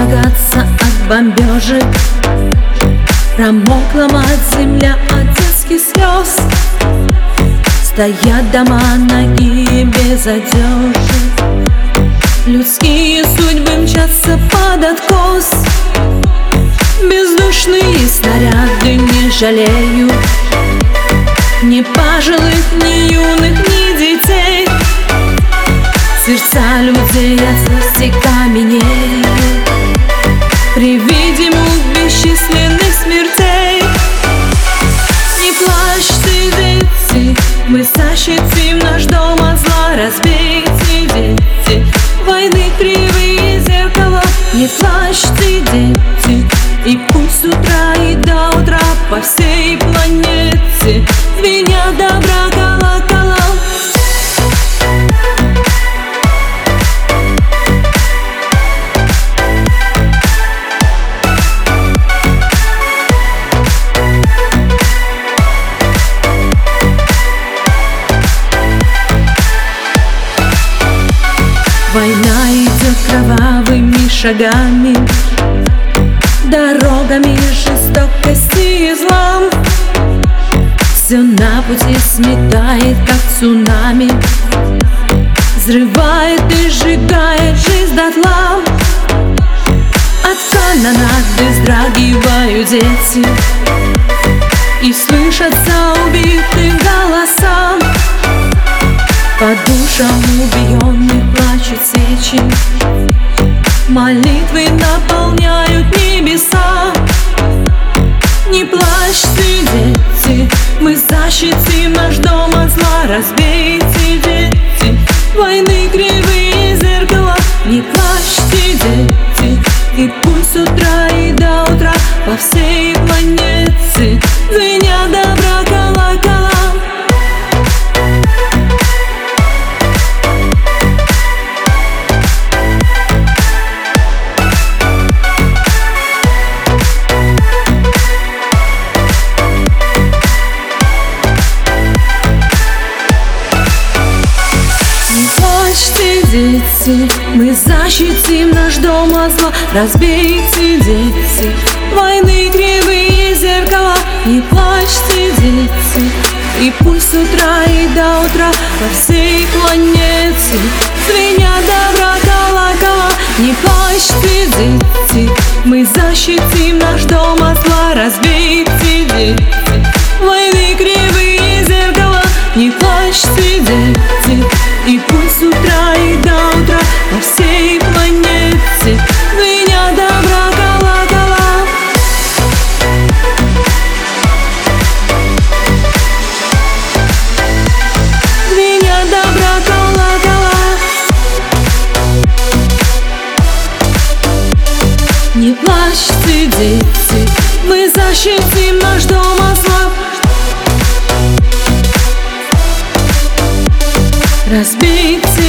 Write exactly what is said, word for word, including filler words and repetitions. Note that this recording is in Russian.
содрогаться от бомбежек. Промокла мать земля от детских слез. Стоят дома ноги без одежек. Людские судьбы мчатся под откос. Бездушные снаряды не жалеют ни пожилых, ни юных, ни детей. Сердца людей от злости каменеют при виде мук бесчисленных смертей. Не плачьте, дети, мы защитим наш дом от зла. Разбейте, дети, войны кривые зеркала. Не плачьте, дети, и пусть с утра и до утра по всей планете звенят добра колокола. Война идет кровавыми шагами, дорогами жестокости и зла. Все на пути сметает, как цунами, взрывает и сжигает жизнь дотла. От канонады вздрагивают дети, и слышатся убитых голоса. По душам убиенных плачут свечи, молитвы наполняют небеса. Не плачьте, дети, мы защитим наш дом от зла. Разбейте, дети, войны кривые зеркала. Не плачьте, дети, и пусть с утра и до утра по всей планете звенят добра колокола. Дети, мы защитим наш дом от зла. Разбейте, дети, войны кривые зеркала. Не плачьте, дети, и пусть с утра и до утра по всей планете звенят добра колокола. Не плачьте, дети, мы защитим наш дом от зла. Разбейте, дети, войны кривые зеркала. Не плачьте, дети, и пусть с утра и до утра по всей планете звенят добра колокола. Звенят добра колокола. Не плачьте, дети, мы защитим наш дом от зла. Разбейте,